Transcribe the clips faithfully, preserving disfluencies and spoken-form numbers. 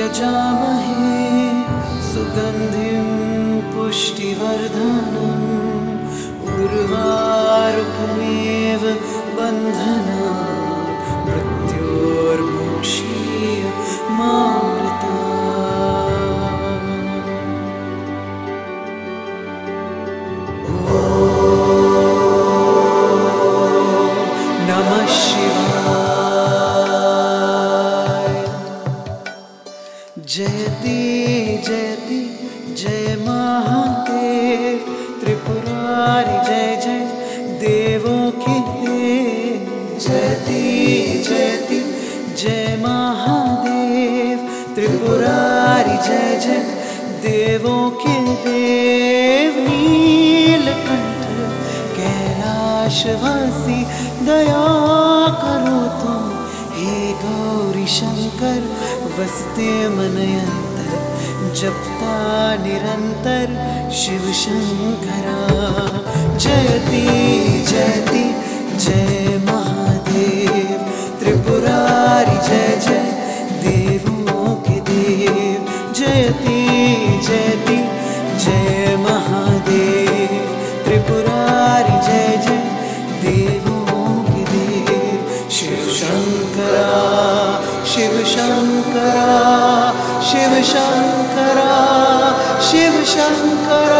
यजामहे सुगन्धिं पुष्टिवर्धनम् उर्वारुकमेव बन्धनात् मृत्योर्मोक्षीय मामृतात्। ॐ नमः शिवाय। जयति जयति जय महादेव त्रिपुरारि जय जय देवों के देव। जयति जयति जय महादेव त्रिपुरारि जय जय देवों के देव। नीलकंठ कैलाशवासी दया करो तुम, हे गौरी शंकर वसते मन अंतर। जपता निरंतर शिव शंकरा। जयति जयति जय महादेव त्रिपुरारि जय जय देवों के देव। जयति जयति जय महादेव त्रिपुरारि जय जय देवों के देव। शिव शंकरा शिव शंकरा शिव शंकरा शिव शंकरा।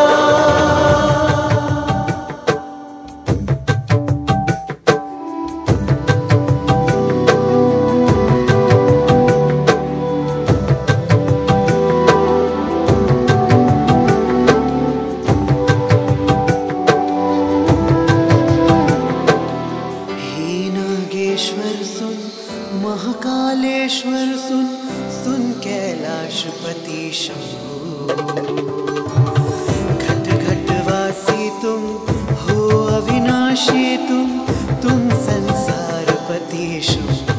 नागेश्वर सुन महाकालेश्वर सुन, सुन कैलाशपति शंभु। घट घट वासी तुम हो अविनाशी तुम, तुम संसारपति शंभु।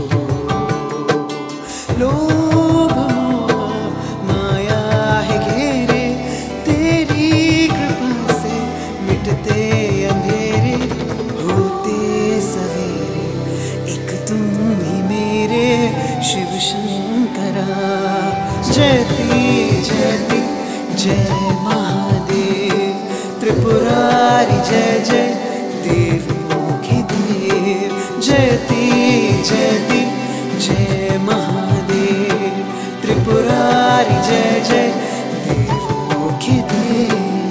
लोभ मोह माया है घेरे, तेरी कृपा से मिटते अंधेरे। होते सवेरे एक तुम ही मेरे शिव शंकरा। जयति जयति जय महादेव त्रिपुरारि जय जय देवों के देव। जयति जयति जय महादेव त्रिपुरारि जय जय देवों के देव।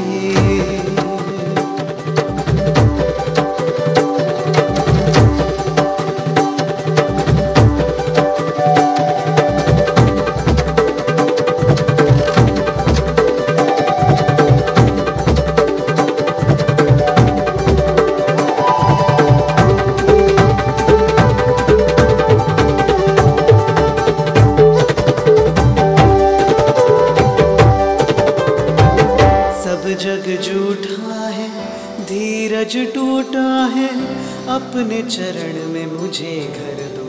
जग झूठा है धीरज टूटा है, अपने चरण में मुझे घर दो।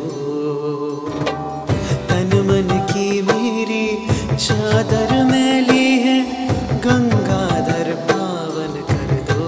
तन मन की मेरी चादर मैली है, गंगाधर पावन कर दो।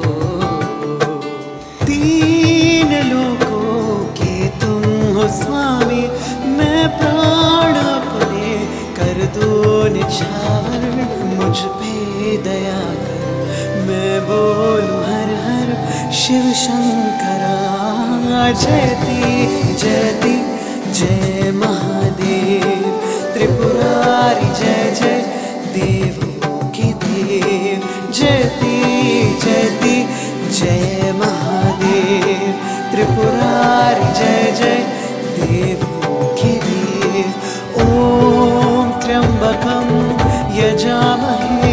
तीन लोकों के तुम हो स्वामी, मैं प्राण अपने कर दो निछावर। मुझ पे दया कर मैं बोलूं हर हर शिव शंकरा। जयति जयति जय महादेव त्रिपुरारि जय जय देवों के देव। जयति जयति जय महादेव त्रिपुरारि जय जय देवों के देव। ओम त्र्यंबकं यजामहे